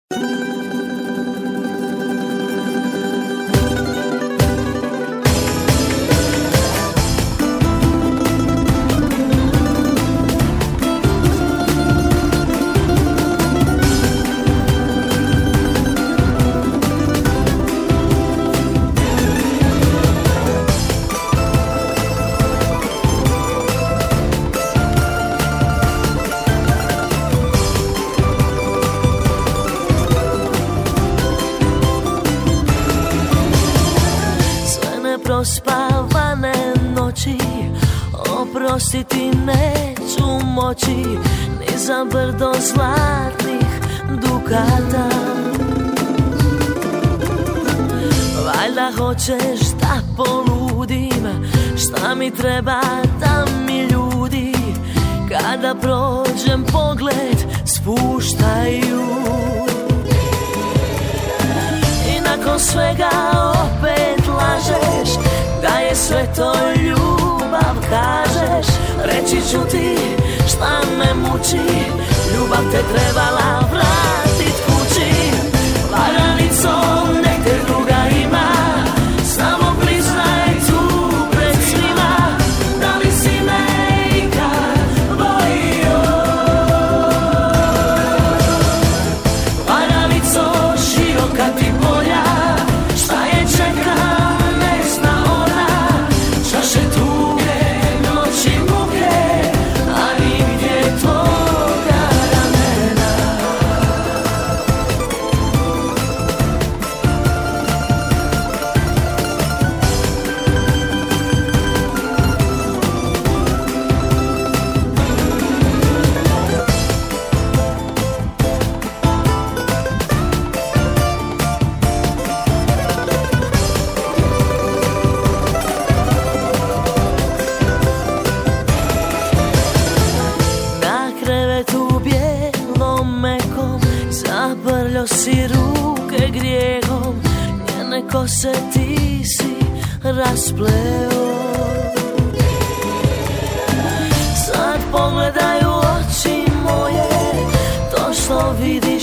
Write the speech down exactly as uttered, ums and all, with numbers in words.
Prospavane noći, oprostiti neću moći, ni za brdo zlatnih dukata. Valjda hoćeš da poludim, šta mi treba da mi ljudi, kada prođem pogled spuštaju. I nakon svega opet lažeš da je sve to ljubav, kažeš. Reći ću ti šta me muči, ljubav te trebala vratit kući. Varanico, nek te druga ima, samo priznaj tu pred svima, da li si me ikad volio. Varanico, široka ti polja, šta je čeka, ne zna ona, čaše tuge, noći muke, a nigdje tvoga ramena. Na krevetu bijelom mekom zabrljao si ruke grijehom, njene kose ti si raspleo. Sad pogledaj u oči moje, to što vidim